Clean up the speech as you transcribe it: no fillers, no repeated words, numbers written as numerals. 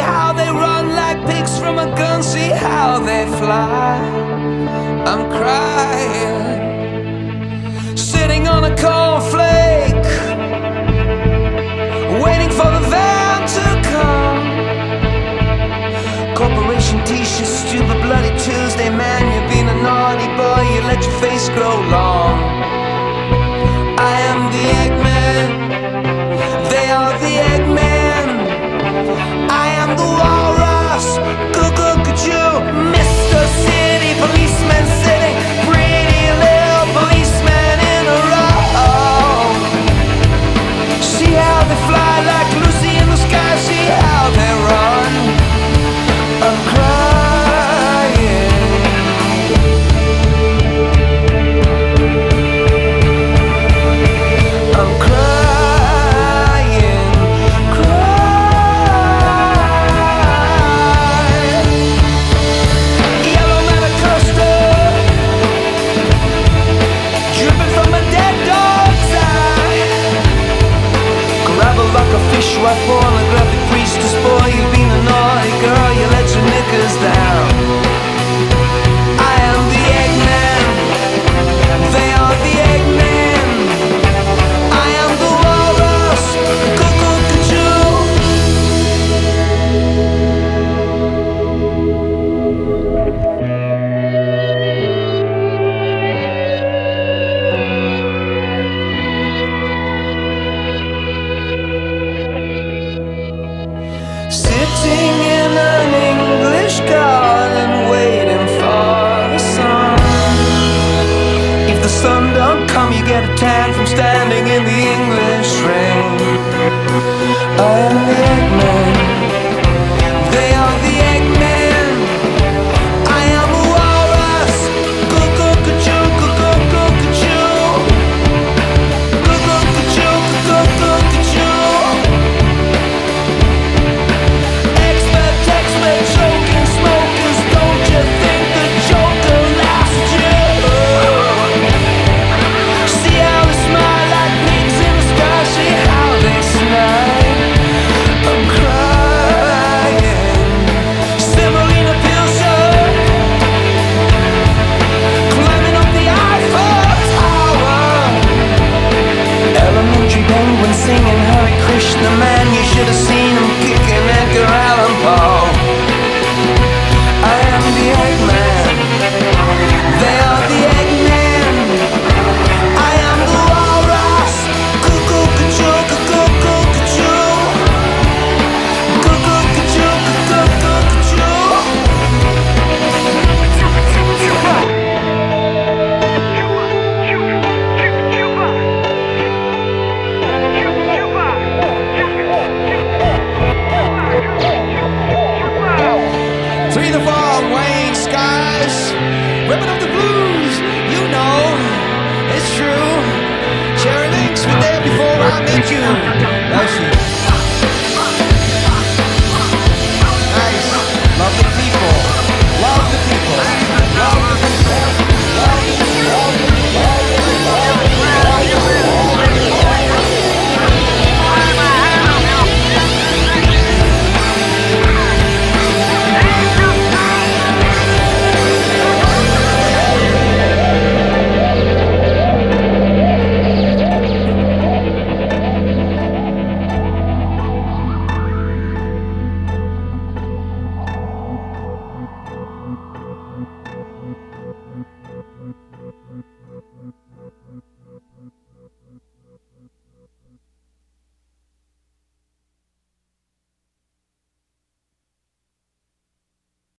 how they run like pigs from a gun, see how they fly. I'm crying, sitting on a cornflake, waiting for the van to come. Corporation t-shirts, stupid bloody Tuesday, man. You've been a naughty boy, you let your face grow long. I am the Eggman, they are the Eggman. I am the walrus, cuckoo-cuckoo, Mr. City Policeman sitting, pretty little policeman in a row. See how they fly like Lucy in the sky, see how they run. I'm crying, I'm crying, crying. Yellow matter custard dripping from a dead dog's eye. Gravel like a fish, wife, pornographic priestess, boy. You've been a naughty girl, you let your knickers down. I am the Eggman, they are the Eggman. I am the walrus, cuckoo-cuckoo. Sitting in an English garden, waiting for the sun. If the sun don't come, you get a tan from standing in the English rain. I am the Eggman, they are the Eggman. I am a walrus, cuckoo-cuckoo, cuckoo-cuckoo, cuckoo-cuckoo, cuckoo-cuckoo. Expert, choking smokers, don't you think the Joker laughs at you? See how they smile like pigs in the sky, see how they snide. I'm crying, Semolina Pilsen, climbing up the Eiffel Tower. Elementary penguin singing Hare Krishna, man, you should have seen him kicking Edgar Allan Poe. I am the Eggman, they are the Eggman. I am the walrus, cuckoo-cuckoo, cuckoo-cuckoo, cuckoo-cuckoo, cuckoo-cuckoo. Three the fall, waning skies, ripping up the blues, you know, it's true. Cherry links were there before I met you.